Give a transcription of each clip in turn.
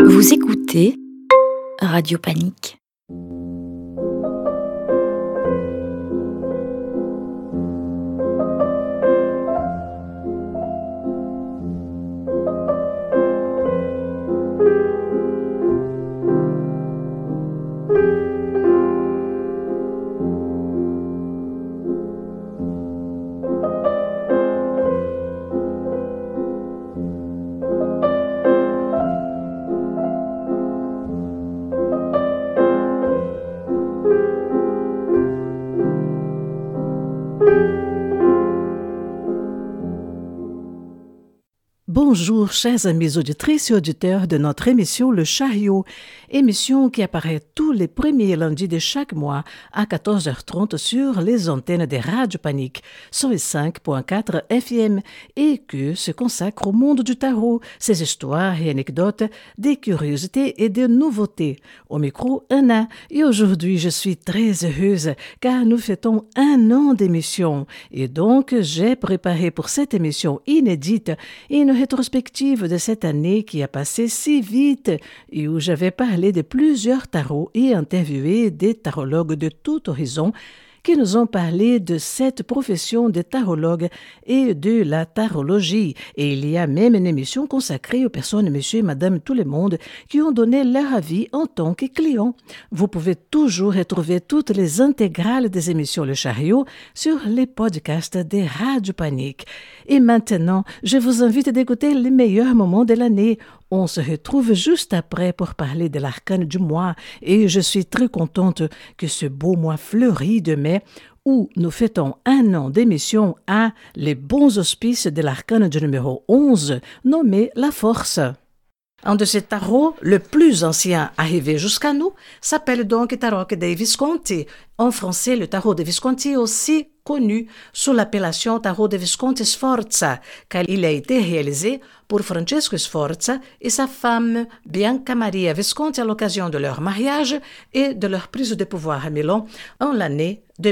Vous écoutez Radio Panique. Bonjour, chers amis auditrices et auditeurs de notre émission Le Chariot, émission qui apparaît tous les premiers lundis de chaque mois à 14h30 sur les antennes des Radio Panique 105.4 FM et qui se consacre au monde du tarot, ses histoires et anecdotes, des curiosités et des nouveautés. Au micro, Anna, et aujourd'hui je suis très heureuse car nous fêtons 1 an d'émission et donc j'ai préparé pour cette émission inédite une rétrospective de cette année qui a passé si vite et où j'avais parlé de plusieurs tarots et interviewé des tarologues de tout horizon qui nous ont parlé de cette profession de tarologue et de la tarologie. Et il y a même une émission consacrée aux personnes, monsieur et madame tout le monde, qui ont donné leur avis en tant que clients. Vous pouvez toujours retrouver toutes les intégrales des émissions Le Chariot sur les podcasts des Radio Panique. Et maintenant, je vous invite d'écouter les meilleurs moments de l'année. On se retrouve juste après pour parler de l'arcane du mois et je suis très contente que ce beau mois fleuri de mai où nous fêtons 1 an d'émission à les bons auspices de l'arcane du numéro 11 nommé La Force. Un de ces tarots, le plus ancien arrivé jusqu'à nous, s'appelle donc Tarot dei Visconti. En français, le tarot de Visconti est aussi connu sous l'appellation Tarot de Visconti Sforza, car il a été réalisé pour Francesco Sforza et sa femme Bianca Maria Visconti à l'occasion de leur mariage et de leur prise de pouvoir à Milan en l'année de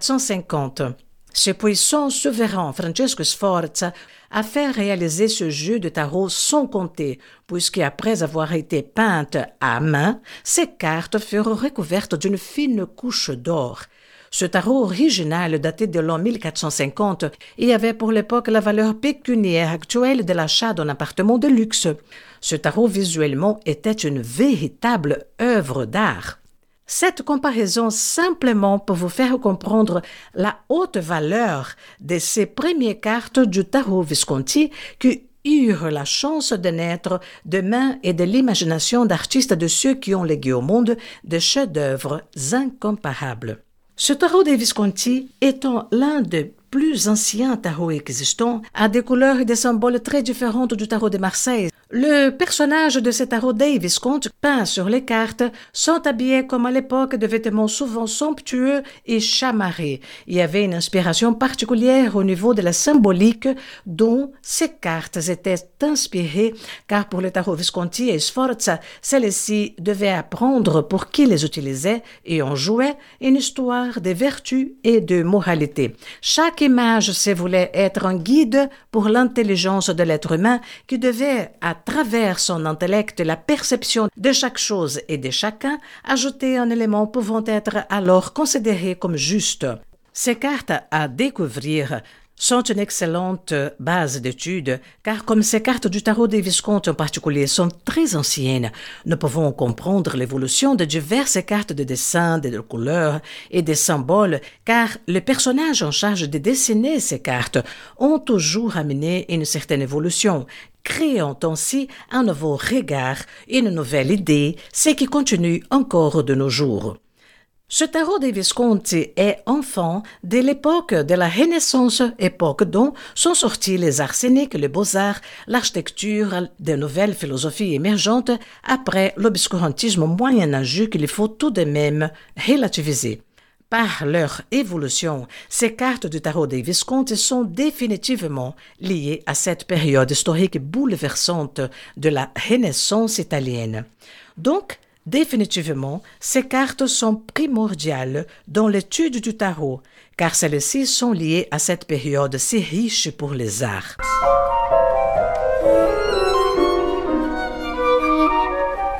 1450. Ce puissant souverain Francesco Sforza a fait réaliser ce jeu de tarot sans compter, puisqu'après avoir été peintes à main, ces cartes furent recouvertes d'une fine couche d'or. Ce tarot original datait de l'an 1450 et avait pour l'époque la valeur pécuniaire actuelle de l'achat d'un appartement de luxe. Ce tarot visuellement était une véritable œuvre d'art. Cette comparaison simplement pour vous faire comprendre la haute valeur de ces premières cartes du tarot Visconti qui eurent la chance de naître de main et de l'imagination d'artistes de ceux qui ont légué au monde des chefs-d'œuvre incomparables. Ce tarot des Visconti étant l'un des plus anciens tarots existants, a des couleurs et des symboles très différents du tarot de Marseille. Le personnage de ce tarot des Visconti peint sur les cartes sont habillés comme à l'époque de vêtements souvent somptueux et chamarrés. Il y avait une inspiration particulière au niveau de la symbolique dont ces cartes étaient inspirées, car pour le tarot Visconti et Sforza, celles-ci devaient apprendre pour qui les utilisait et en jouait une histoire de vertu et de moralité. Chaque image se voulait être un guide pour l'intelligence de l'être humain qui devait, à travers son intellect et la perception de chaque chose et de chacun, ajouter un élément pouvant être alors considéré comme juste. Ces cartes à découvrir sont une excellente base d'étude, car comme ces cartes du tarot des Visconti en particulier sont très anciennes, nous pouvons comprendre l'évolution de diverses cartes de dessin, de couleurs et de symboles, car les personnages en charge de dessiner ces cartes ont toujours amené une certaine évolution, créant ainsi un nouveau regard, une nouvelle idée, ce qui continue encore de nos jours. Ce tarot des Visconti est enfant de l'époque de la Renaissance, époque dont sont sortis les arts scéniques, les beaux-arts, l'architecture, de nouvelles philosophies émergentes après l'obscurantisme moyenâgeux qu'il faut tout de même relativiser. Par leur évolution, ces cartes du tarot des Visconti sont définitivement liées à cette période historique bouleversante de la Renaissance italienne. Donc, définitivement, ces cartes sont primordiales dans l'étude du tarot, car celles-ci sont liées à cette période si riche pour les arts.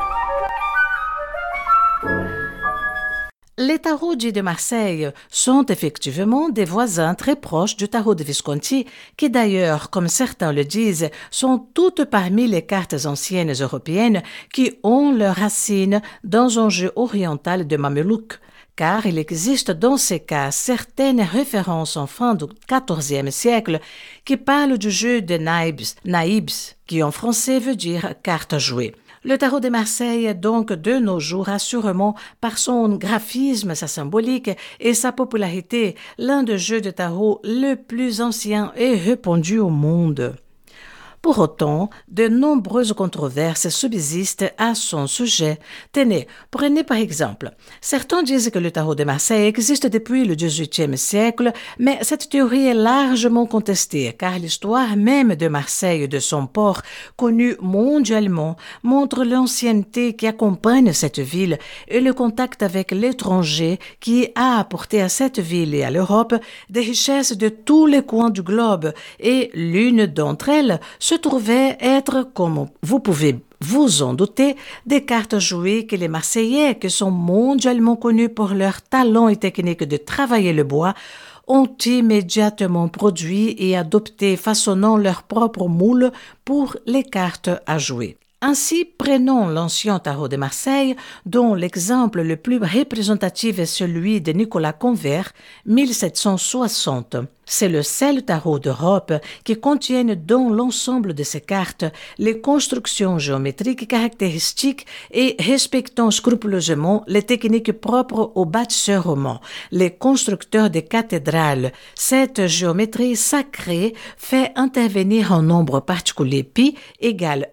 Les tarots dits de Marseille sont effectivement des voisins très proches du tarot de Visconti, qui d'ailleurs, comme certains le disent, sont toutes parmi les cartes anciennes européennes qui ont leurs racines dans un jeu oriental de Mamelouk. Car il existe dans ces cas certaines références en fin du XIVe siècle qui parlent du jeu de naïbs, qui en français veut dire carte à jouer. Le tarot de Marseille, donc, de nos jours, a sûrement, par son graphisme, sa symbolique et sa popularité, l'un des jeux de tarot le plus ancien et répandu au monde. Pour autant, de nombreuses controverses subsistent à son sujet. Tenez, prenez par exemple. Certains disent que le tarot de Marseille existe depuis le XVIIIe siècle, mais cette théorie est largement contestée, car l'histoire même de Marseille et de son port, connu mondialement, montre l'ancienneté qui accompagne cette ville et le contact avec l'étranger qui a apporté à cette ville et à l'Europe des richesses de tous les coins du globe, et l'une d'entre elles se trouvait être, comme vous pouvez vous en douter, des cartes jouées que les Marseillais, qui sont mondialement connus pour leur talent et technique de travailler le bois, ont immédiatement produit et adopté, façonnant leur propre moule pour les cartes à jouer. Ainsi, prenons l'ancien tarot de Marseille, dont l'exemple le plus représentatif est celui de Nicolas Convert, 1760. C'est le seul tarot d'Europe qui contienne dans l'ensemble de ses cartes les constructions géométriques caractéristiques et respectant scrupuleusement les techniques propres aux bâtisseurs romans, les constructeurs de cathédrales. Cette géométrie sacrée fait intervenir un nombre particulier pi égale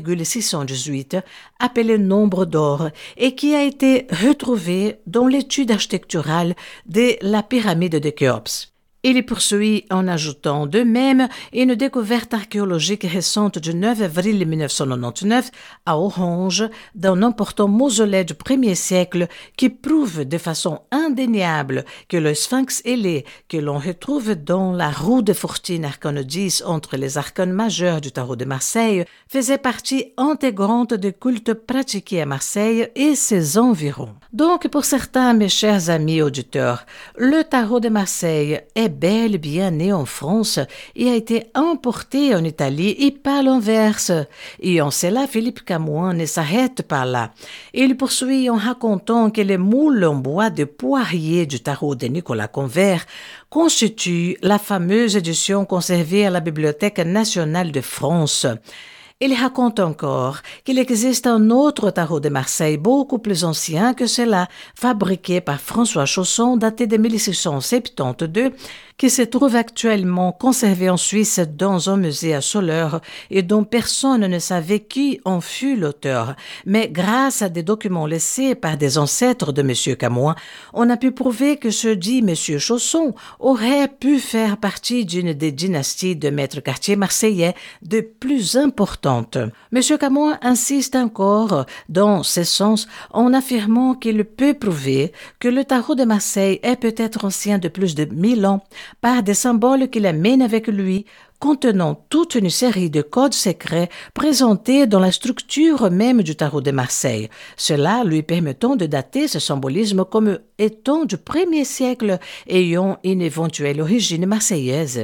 1,618, appelé nombre d'or, et qui a été retrouvé dans l'étude architecturale de la pyramide de Khéops. Il y poursuit en ajoutant de même une découverte archéologique récente du 9 avril 1999 à Orange d'un important mausolée du 1er siècle qui prouve de façon indéniable que le sphinx ailé que l'on retrouve dans la roue de fortune arcane 10 entre les arcanes majeurs du tarot de Marseille faisait partie intégrante des cultes pratiqués à Marseille et ses environs. Donc, pour certains, mes chers amis auditeurs, le tarot de Marseille est bel et bien né en France et a été importé en Italie et pas l'inverse. Et en cela, Philippe Camoin ne s'arrête pas là. Il poursuit en racontant que les moules en bois de poirier du tarot de Nicolas Convert constituent la fameuse édition conservée à la Bibliothèque nationale de France. Il raconte encore qu'il existe un autre tarot de Marseille beaucoup plus ancien que cela, fabriqué par François Chausson, daté de 1672, qui se trouve actuellement conservé en Suisse dans un musée à Soleure et dont personne ne savait qui en fut l'auteur. Mais grâce à des documents laissés par des ancêtres de M. Camoin, on a pu prouver que ce dit M. Chausson aurait pu faire partie d'une des dynasties de maîtres quartiers marseillais de plus importantes. M. Camoin insiste encore dans ce sens en affirmant qu'il peut prouver que le tarot de Marseille est peut-être ancien de plus de 1000 ans par des symboles qu'il amène avec lui, contenant toute une série de codes secrets présentés dans la structure même du tarot de Marseille, cela lui permettant de dater ce symbolisme comme étant du 1er siècle ayant une éventuelle origine marseillaise.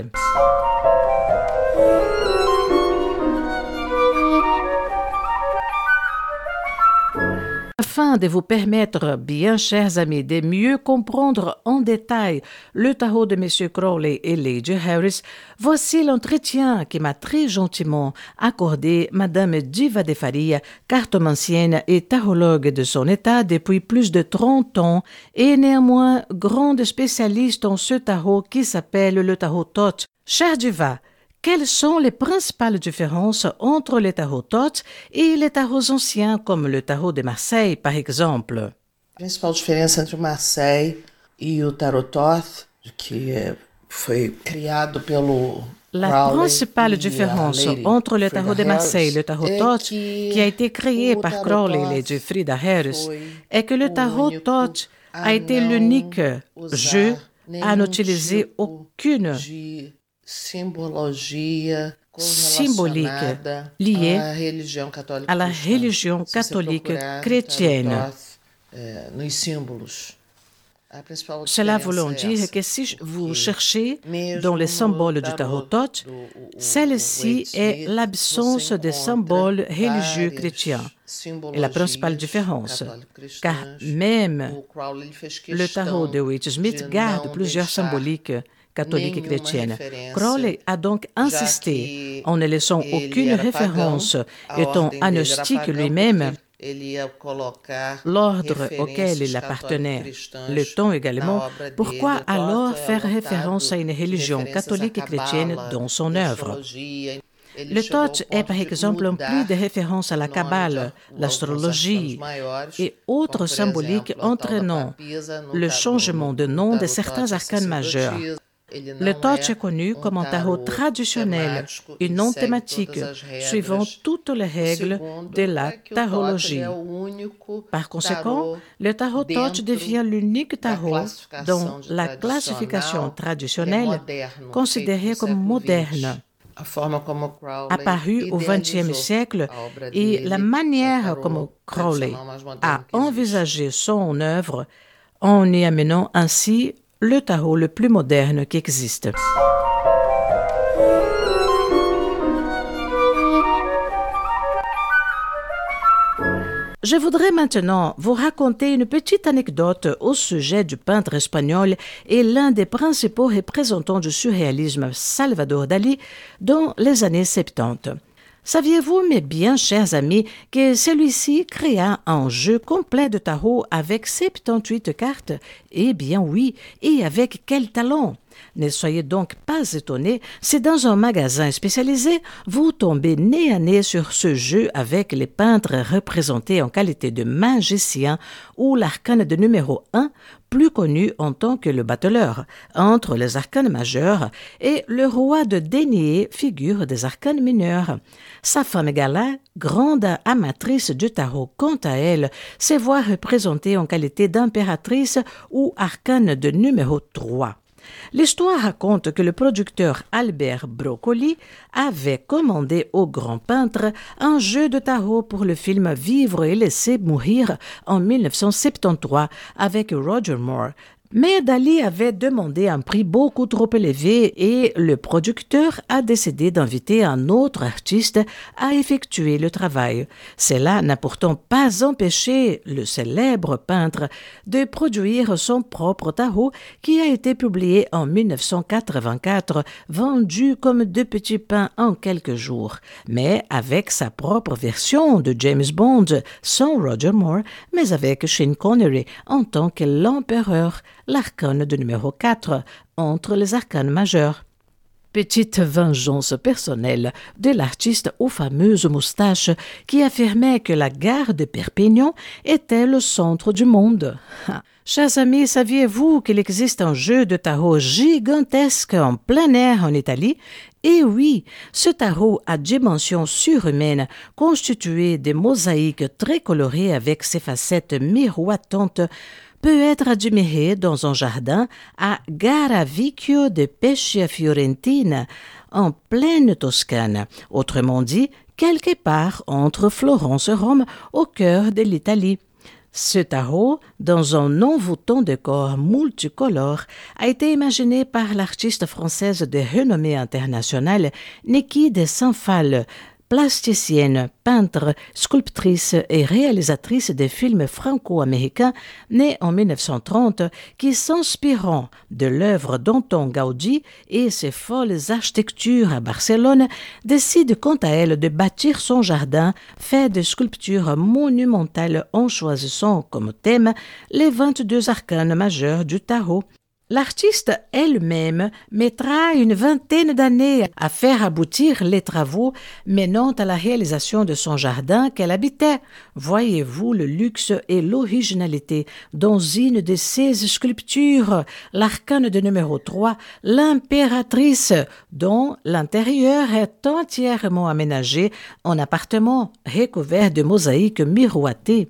Afin de vous permettre, bien chers amis, de mieux comprendre en détail le tarot de M. Crowley et Lady Harris, voici l'entretien qui m'a très gentiment accordé Madame Diva de Faria, cartomancienne et tarologue de son état depuis plus de 30 ans et néanmoins grande spécialiste en ce tarot qui s'appelle le tarot Thoth. Chère Diva, quelles sont les principales différences entre les tarots Thoth et les tarots anciens comme le tarot de Marseille, par exemple? A principal diferença entre o Marseille e o tarot Thoth, que foi criado pelo La principale différence entre le tarot de Marseille et le tarot Thoth, qui a été créé par Crowley et Lady Frida Harris, est que le tarot Thoth a été l'unique jeu à n'utiliser aucune symbolique liée à la religion catholique chrétienne. Nos símbolos, Cela voulant dire que si vous cherchez dans les symboles du tarot Thoth, celle-ci est l'absence des symboles religieux chrétiens. Et la principale différence, car même le tarot de Waite-Smith garde plusieurs symboliques catholiques et chrétiennes. Crowley a donc insisté, en ne laissant aucune référence, étant agnostique lui-même, l'ordre auquel il appartenait, le temps également, pourquoi alors faire référence à une religion catholique et chrétienne dans son œuvre? Le Thoth est par exemple empli de références à la Kabbale, l'astrologie et autres symboliques entraînant le changement de nom de certains arcanes majeurs. Le Thoth est connu comme un tarot traditionnel et non thématique, suivant toutes les règles de la tarologie. Par conséquent, le tarot Thoth devient l'unique tarot dont la classification traditionnelle, considérée comme moderne, apparu au XXe siècle, et la manière comme Crowley a envisagé son œuvre en y amenant ainsi le tarot le plus moderne qui existe. Je voudrais maintenant vous raconter une petite anecdote au sujet du peintre espagnol et l'un des principaux représentants du surréalisme, Salvador Dalí, dans les années 70. Saviez-vous, mes bien chers amis, que celui-ci créa un jeu complet de tarot avec 78 cartes? Eh bien oui, et avec quel talent! Ne soyez donc pas étonnés si dans un magasin spécialisé, vous tombez nez à nez sur ce jeu avec les peintres représentés en qualité de magiciens ou l'arcane de numéro 1, plus connu en tant que le battleur, entre les arcanes majeurs, et le roi de denier, figure des arcanes mineurs. Sa femme Gala, grande amatrice du tarot, quant à elle, se voit représentée en qualité d'impératrice ou arcane de numéro 3. L'histoire raconte que le producteur Albert Broccoli avait commandé au grand peintre un jeu de tarot pour le film Vivre et laisser mourir en 1973 avec Roger Moore. Mais Dalí avait demandé un prix beaucoup trop élevé et le producteur a décidé d'inviter un autre artiste à effectuer le travail. Cela n'a pourtant pas empêché le célèbre peintre de produire son propre tarot qui a été publié en 1984, vendu comme 2 petits pains en quelques jours, mais avec sa propre version de James Bond, sans Roger Moore, mais avec Sean Connery en tant que l'empereur, l'arcane de numéro 4, entre les arcanes majeurs. Petite vengeance personnelle de l'artiste aux fameuses moustaches qui affirmait que la gare de Perpignan était le centre du monde. Chers amis, saviez-vous qu'il existe un jeu de tarot gigantesque en plein air en Italie? Et oui, ce tarot à dimension surhumaine, constitué de mosaïques très colorées avec ses facettes miroitantes, peut être admiré dans un jardin à Garavicchio de Pescia Fiorentina, en pleine Toscane, autrement dit, quelque part entre Florence et Rome, au cœur de l'Italie. Ce tarot, dans un envoûtant décor multicolore, a été imaginé par l'artiste française de renommée internationale Niki de Saint-Phal, plasticienne, peintre, sculptrice et réalisatrice de films franco-américains, née en 1930, qui, s'inspirant de l'œuvre d'Anton Gaudí et ses folles architectures à Barcelone, décide quant à elle de bâtir son jardin fait de sculptures monumentales en choisissant comme thème les 22 arcanes majeurs du tarot. L'artiste elle-même mettra une vingtaine d'années à faire aboutir les travaux menant à la réalisation de son jardin qu'elle habitait. Voyez-vous le luxe et l'originalité dans une de ces sculptures, l'arcane de numéro 3, l'impératrice, dont l'intérieur est entièrement aménagé en appartement recouvert de mosaïques miroitées.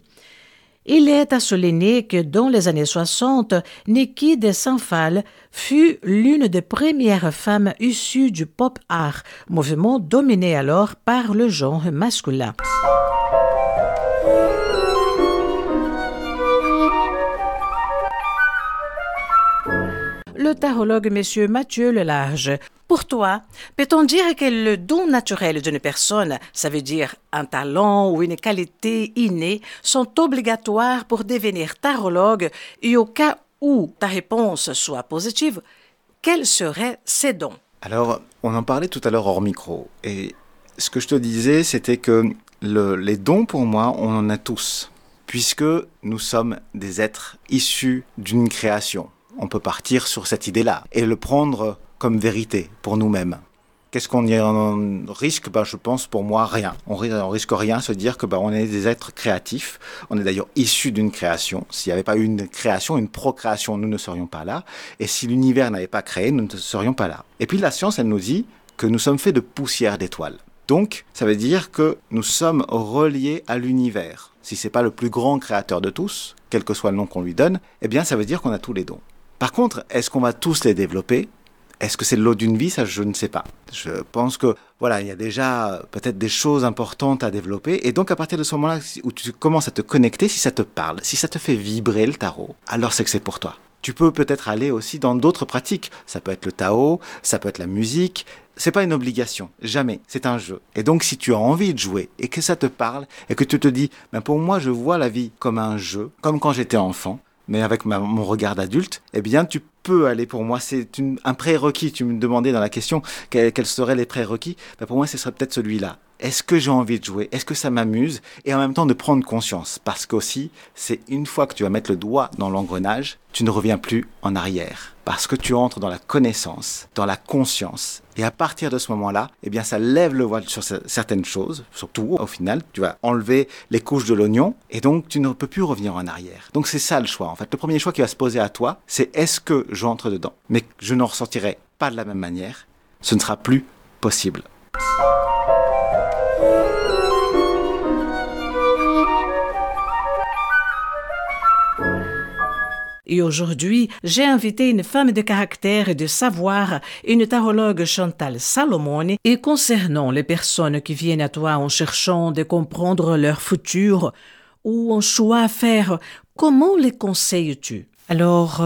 Il est à souligner que dans les années 60, Niki de Saint-Phal fut l'une des premières femmes issues du pop art, mouvement dominé alors par le genre masculin. tarologue M. Mathieu Lelarge. Pour toi, peut-on dire que le don naturel d'une personne, ça veut dire un talent ou une qualité innée, sont obligatoires pour devenir tarologue et au cas où ta réponse soit positive, quels seraient ces dons? Alors, on en parlait tout à l'heure hors micro. Et ce que je te disais, c'était que les dons, pour moi, on en a tous. Puisque nous sommes des êtres issus d'une création. On peut partir sur cette idée-là et le prendre comme vérité pour nous-mêmes. Qu'est-ce qu'on y en risque? Je pense pour moi rien. On risque rien, se dire que on est des êtres créatifs. On est d'ailleurs issus d'une création. S'il n'y avait pas eu une création, une procréation, nous ne serions pas là. Et si l'univers n'avait pas créé, nous ne serions pas là. Et puis la science, elle nous dit que nous sommes faits de poussière d'étoiles. Donc, ça veut dire que nous sommes reliés à l'univers. Si c'est pas le plus grand créateur de tous, quel que soit le nom qu'on lui donne, eh bien, ça veut dire qu'on a tous les dons. Par contre, est-ce qu'on va tous les développer? Est-ce que c'est le lot d'une vie? Ça, je ne sais pas. Je pense que, il y a déjà peut-être des choses importantes à développer. Et donc, à partir de ce moment-là où tu commences à te connecter, si ça te parle, si ça te fait vibrer le tarot, alors c'est que c'est pour toi. Tu peux peut-être aller aussi dans d'autres pratiques. Ça peut être le Tao, ça peut être la musique. C'est pas une obligation, jamais. C'est un jeu. Et donc, si tu as envie de jouer et que ça te parle et que tu te dis, pour moi, je vois la vie comme un jeu, comme quand j'étais enfant, mais avec mon regard d'adulte, eh bien, tu peux aller, pour moi, c'est un prérequis. Tu me demandais dans la question quels seraient les prérequis. Pour moi, ce serait peut-être celui-là. Est-ce que j'ai envie de jouer? Est-ce que ça m'amuse? Et en même temps, de prendre conscience. Parce qu'aussi, c'est une fois que tu vas mettre le doigt dans l'engrenage, tu ne reviens plus en arrière. Parce que tu entres dans la connaissance, dans la conscience. Et à partir de ce moment-là, eh bien, ça lève le voile sur certaines choses. Surtout, au final, tu vas enlever les couches de l'oignon. Et donc, tu ne peux plus revenir en arrière. Donc, c'est ça le choix. En fait, le premier choix qui va se poser à toi, c'est est-ce que j'entre dedans? Mais je n'en ressortirai pas de la même manière. Ce ne sera plus possible. Et aujourd'hui, j'ai invité une femme de caractère et de savoir, une tarologue Chantal Salomone. Et concernant les personnes qui viennent à toi en cherchant de comprendre leur futur ou un choix à faire, comment les conseilles-tu? Alors,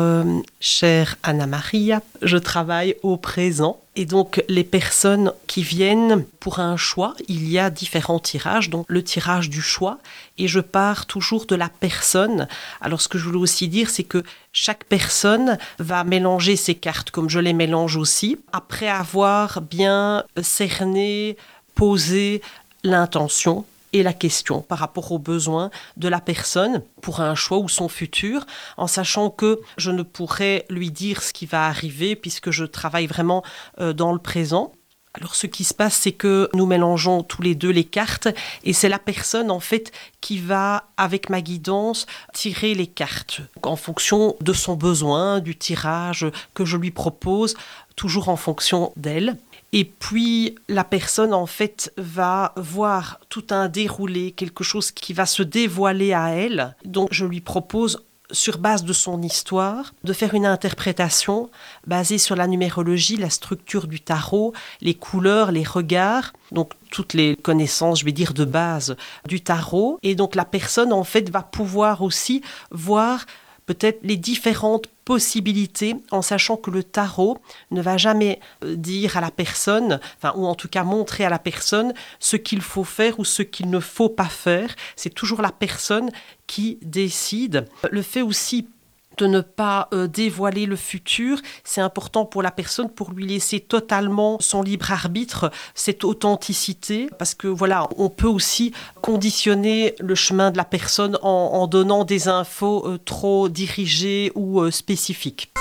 chère Anna Maria, je travaille au présent et donc les personnes qui viennent pour un choix, il y a différents tirages, donc le tirage du choix et je pars toujours de la personne. Alors ce que je voulais aussi dire, c'est que chaque personne va mélanger ses cartes comme je les mélange aussi, après avoir bien cerné, posé l'intention et la question par rapport aux besoins de la personne pour un choix ou son futur, en sachant que je ne pourrais lui dire ce qui va arriver puisque je travaille vraiment dans le présent. Alors ce qui se passe, c'est que nous mélangeons tous les deux les cartes et c'est la personne en fait qui va, avec ma guidance, tirer les cartes en fonction de son besoin, du tirage que je lui propose, toujours en fonction d'elle. Et puis, la personne, en fait, va voir tout un déroulé, quelque chose qui va se dévoiler à elle. Donc, je lui propose, sur base de son histoire, de faire une interprétation basée sur la numérologie, la structure du tarot, les couleurs, les regards, donc toutes les connaissances, je vais dire, de base du tarot. Et donc, la personne, en fait, va pouvoir aussi voir peut-être les différentes possibilités, en sachant que le tarot ne va jamais dire à la personne, ou en tout cas montrer à la personne ce qu'il faut faire ou ce qu'il ne faut pas faire. C'est toujours la personne qui décide. Le fait aussi de ne pas dévoiler le futur, c'est important pour la personne pour lui laisser totalement son libre arbitre, cette authenticité, parce que on peut aussi conditionner le chemin de la personne en donnant des infos trop dirigées ou spécifiques.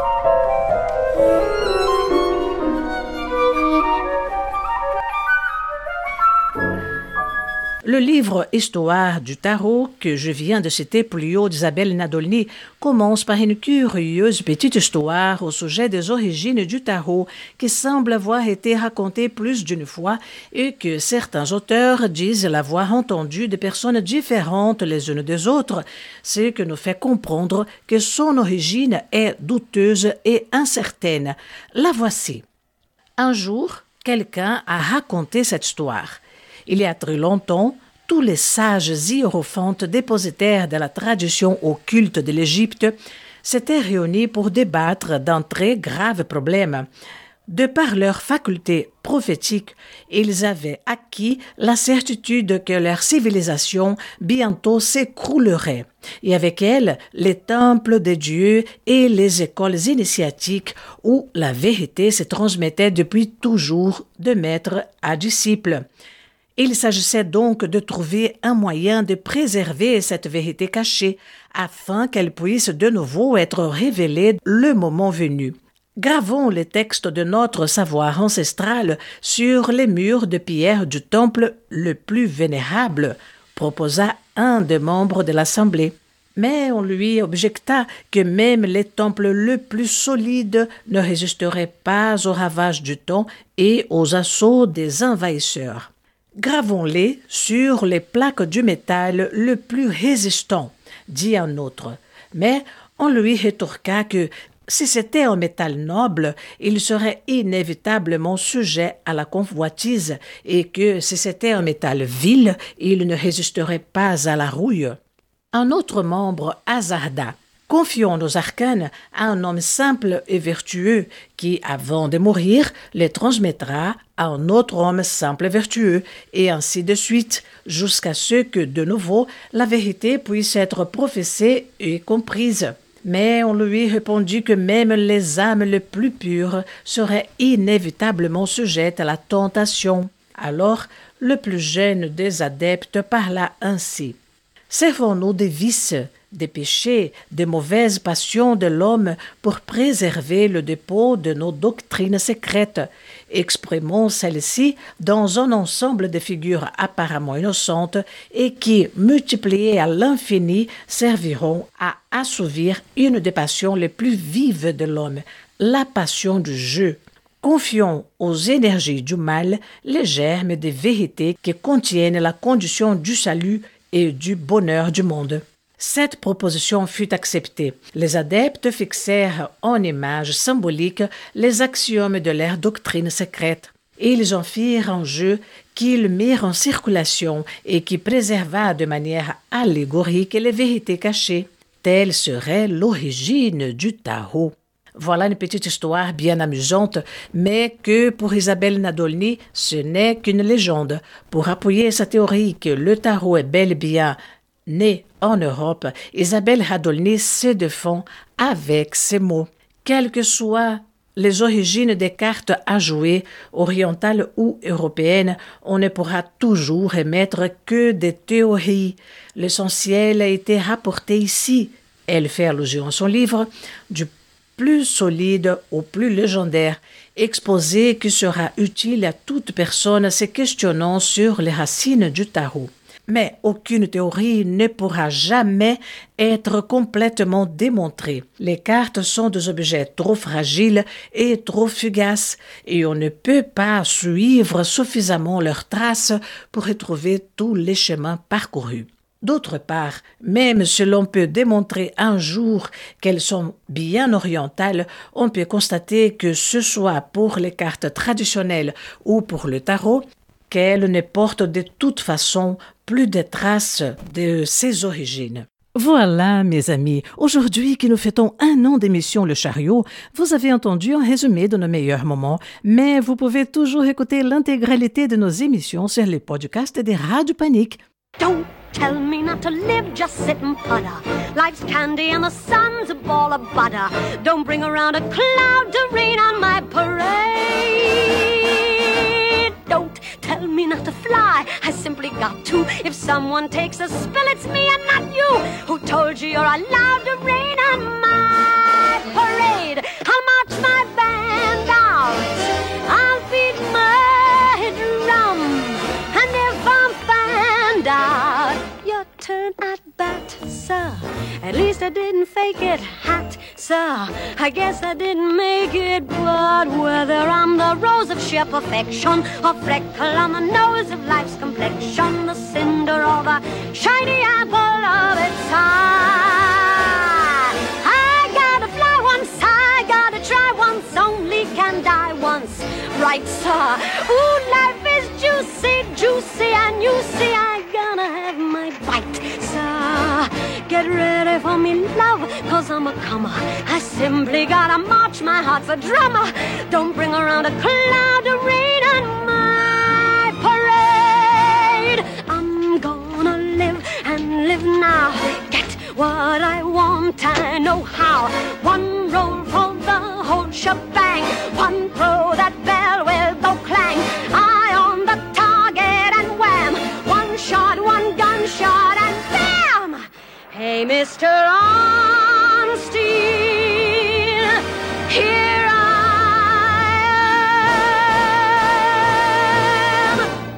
Le livre Histoire du tarot que je viens de citer plus haut d'Isabelle Nadolny commence par une curieuse petite histoire au sujet des origines du tarot qui semble avoir été racontée plus d'une fois et que certains auteurs disent l'avoir entendue de personnes différentes les unes des autres, ce qui nous fait comprendre que son origine est douteuse et incertaine. La voici. Un jour, quelqu'un a raconté cette histoire. Il y a très longtemps, tous les sages hiérophantes dépositaires de la tradition occulte de l'Égypte s'étaient réunis pour débattre d'un très grave problème. De par leur faculté prophétique, ils avaient acquis la certitude que leur civilisation bientôt s'écroulerait, et avec elle les temples des dieux et les écoles initiatiques où la vérité se transmettait depuis toujours de maître à disciple. Il s'agissait donc de trouver un moyen de préserver cette vérité cachée afin qu'elle puisse de nouveau être révélée le moment venu. Gravons les textes de notre savoir ancestral sur les murs de pierre du temple le plus vénérable, proposa un des membres de l'Assemblée. Mais on lui objecta que même les temples le plus solides ne résisteraient pas aux ravages du temps et aux assauts des envahisseurs. Gravons-les sur les plaques du métal le plus résistant, dit un autre. Mais on lui rétorqua que si c'était un métal noble, il serait inévitablement sujet à la convoitise et que si c'était un métal vil, il ne résisterait pas à la rouille. Un autre membre hasarda. Confions nos arcanes à un homme simple et vertueux qui, avant de mourir, les transmettra à un autre homme simple et vertueux, et ainsi de suite, jusqu'à ce que, de nouveau, la vérité puisse être professée et comprise. Mais on lui répondit que même les âmes les plus pures seraient inévitablement sujettes à la tentation. Alors, le plus jeune des adeptes parla ainsi. Servons-nous des vices, des péchés, des mauvaises passions de l'homme pour préserver le dépôt de nos doctrines secrètes. Exprimons celles-ci dans un ensemble de figures apparemment innocentes et qui, multipliées à l'infini, serviront à assouvir une des passions les plus vives de l'homme, la passion du jeu. Confions aux énergies du mal les germes des vérités qui contiennent la condition du salut et du bonheur du monde. Cette proposition fut acceptée. Les adeptes fixèrent en images symboliques les axiomes de leur doctrine secrète. Ils en firent un jeu qu'ils mirent en circulation et qui préserva de manière allégorique les vérités cachées. Telle serait l'origine du tarot. Voilà une petite histoire bien amusante, mais que pour Isabelle Nadolny, ce n'est qu'une légende. Pour appuyer sa théorie que le tarot est bel et bien né en Europe, Isabelle Nadolny se défend avec ces mots. Quelles que soient les origines des cartes à jouer, orientales ou européennes, on ne pourra toujours émettre que des théories. L'essentiel a été rapporté ici. Elle fait allusion à son livre, du plus solide au plus légendaire, exposé qui sera utile à toute personne se questionnant sur les racines du tarot. Mais aucune théorie ne pourra jamais être complètement démontrée. Les cartes sont des objets trop fragiles et trop fugaces, et on ne peut pas suivre suffisamment leurs traces pour retrouver tous les chemins parcourus. D'autre part, même si l'on peut démontrer un jour qu'elles sont bien orientales, on peut constater que ce soit pour les cartes traditionnelles ou pour le tarot, qu'elles ne portent de toute façon plus de traces de ses origines. Voilà, mes amis, aujourd'hui que nous fêtons 1 an d'émission Le Chariot, vous avez entendu un résumé de nos meilleurs moments, mais vous pouvez toujours écouter l'intégralité de nos émissions sur les podcasts des Radio Panique. Don't tell me not to live, just sit and putter. Life's candy and the sun's a ball of butter. Don't bring around a cloud to rain on my parade. Don't tell me not to fly, I simply got to. If someone takes a spill, it's me and not you. Who told you you're allowed to rain on my parade? I'll march my band out, I'll beat my drum, and if I'm found out, your turn at bat, sir. At least I didn't fake it, hat, sir. I guess I didn't make it, but whether I'm the rose of sheer perfection, or freckle on the nose of life's complexion, the cinder or the shiny apple of its eye, I gotta fly once, I gotta try once, only can die once, right, sir? Ooh, life is juicy, juicy, and you see I gonna have my bite, sir. Get ready ready for me love, 'cause I'm a comer. I simply gotta march, my heart's a drummer. Don't bring around a cloud of rain on my parade. I'm gonna live and live now, get what I want, I know how. One roll for the whole shebang, one throw that bell with no clang. Eye on the target and wham, one shot, one gunshot and bam! Hey, Mr. Ornstein, here I am.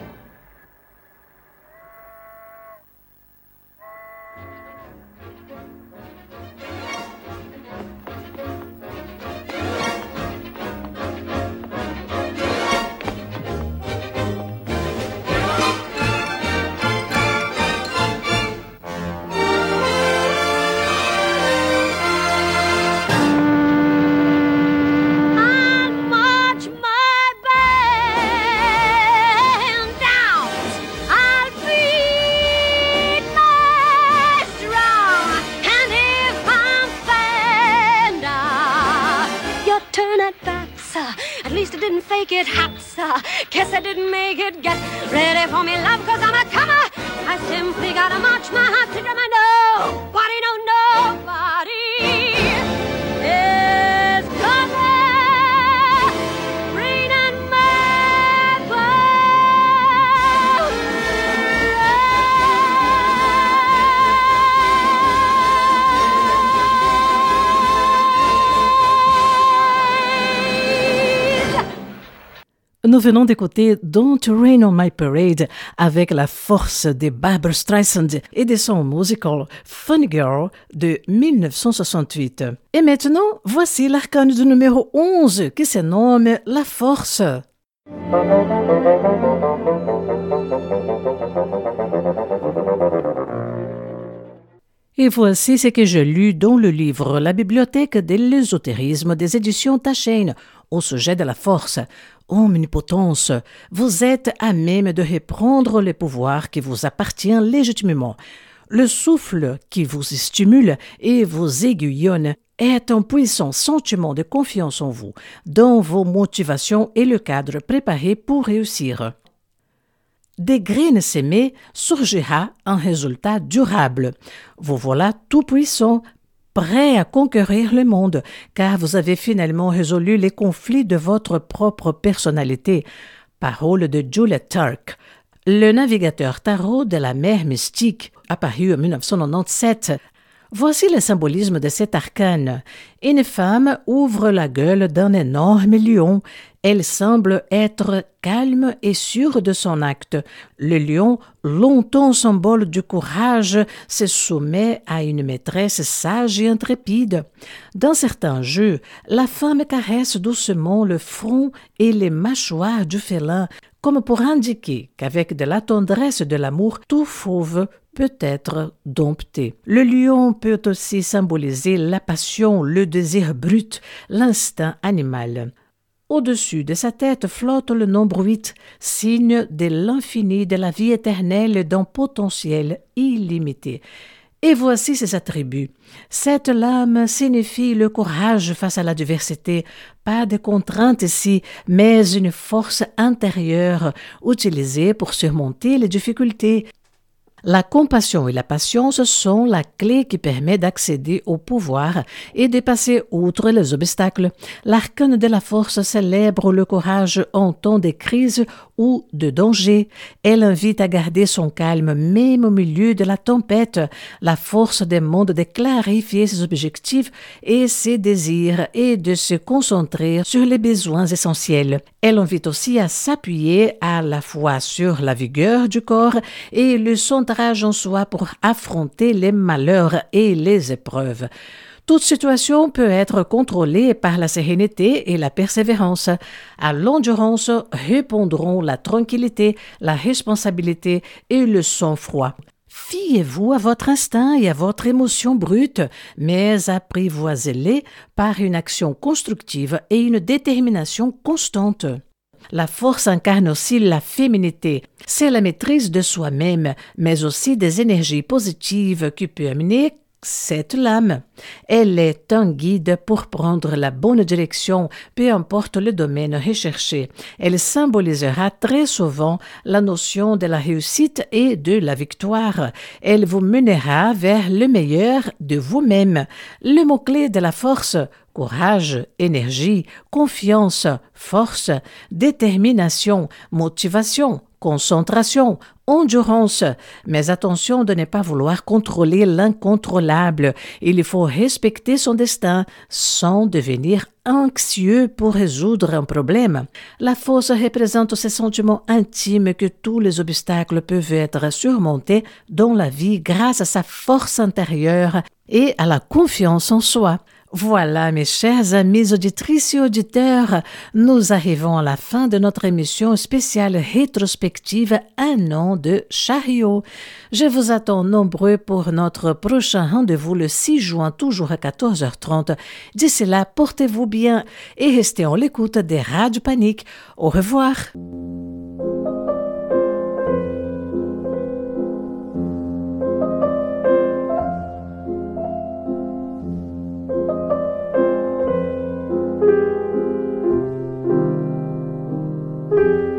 It hot, sir. Guess I didn't make it. Get ready for me, love, 'cause I'm a comer. I simply gotta march my heart to drum. I know nobody, no, nobody is coming. Rain on my parade. Nous venons d'écouter Don't Rain on My Parade avec la force de Barbra Streisand et de son musical Funny Girl de 1968. Et maintenant, voici l'arcane du numéro 11 qui se nomme La Force. Et voici ce que j'ai lu dans le livre La bibliothèque de l'ésotérisme des éditions Taschein au sujet de la force. Omnipotence, vous êtes à même de reprendre le pouvoir qui vous appartient légitimement. Le souffle qui vous stimule et vous aiguillonne est un puissant sentiment de confiance en vous, dans vos motivations et le cadre préparé pour réussir. Des graines sémées surgira un résultat durable. Vous voilà tout puissant, prêt à conquérir le monde, car vous avez finalement résolu les conflits de votre propre personnalité. Parole de Juliet Turk, le navigateur tarot de la mer mystique, apparu en 1997. Voici le symbolisme de cet arcane. Une femme ouvre la gueule d'un énorme lion. Elle semble être calme et sûre de son acte. Le lion, longtemps symbole du courage, se soumet à une maîtresse sage et intrépide. Dans certains jeux, la femme caresse doucement le front et les mâchoires du félin, comme pour indiquer qu'avec de la tendresse et de l'amour, tout fauve peut être dompté. Le lion peut aussi symboliser la passion, le désir brut, l'instinct animal. Au-dessus de sa tête flotte le nombre 8, signe de l'infini, de la vie éternelle et d'un potentiel illimité. Et voici ses attributs. Cette lame signifie le courage face à l'adversité, pas de contrainte ici, mais une force intérieure utilisée pour surmonter les difficultés. La compassion et la patience sont la clé qui permet d'accéder au pouvoir et de passer outre les obstacles. L'arcane de la force célèbre le courage en temps de crise ou de danger. Elle invite à garder son calme même au milieu de la tempête. La force demande de clarifier ses objectifs et ses désirs et de se concentrer sur les besoins essentiels. Elle invite aussi à s'appuyer à la fois sur la vigueur du corps et le centrage en soi pour affronter les malheurs et les épreuves. Toute situation peut être contrôlée par la sérénité et la persévérance. À l'endurance répondront la tranquillité, la responsabilité et le sang-froid. Fiez-vous à votre instinct et à votre émotion brute, mais apprivoisez-les par une action constructive et une détermination constante. La force incarne aussi la féminité. C'est la maîtrise de soi-même, mais aussi des énergies positives qui peut amener cette lame. Elle est un guide pour prendre la bonne direction, peu importe le domaine recherché. Elle symbolisera très souvent la notion de la réussite et de la victoire. Elle vous mènera vers le meilleur de vous-même. Le mot-clé de la force: courage, énergie, confiance, force, détermination, motivation, concentration, endurance. Mais attention de ne pas vouloir contrôler l'incontrôlable. Il faut respecter son destin sans devenir anxieux pour résoudre un problème. La force représente ce sentiment intime que tous les obstacles peuvent être surmontés dans la vie grâce à sa force intérieure et à la confiance en soi. Voilà, mes chers amis auditrices et auditeurs, nous arrivons à la fin de notre émission spéciale rétrospective Un an de chariot. Je vous attends nombreux pour notre prochain rendez-vous le 6 juin, toujours à 14h30. D'ici là, portez-vous bien et restez en l'écoute des Radio Panique. Au revoir. Thank you.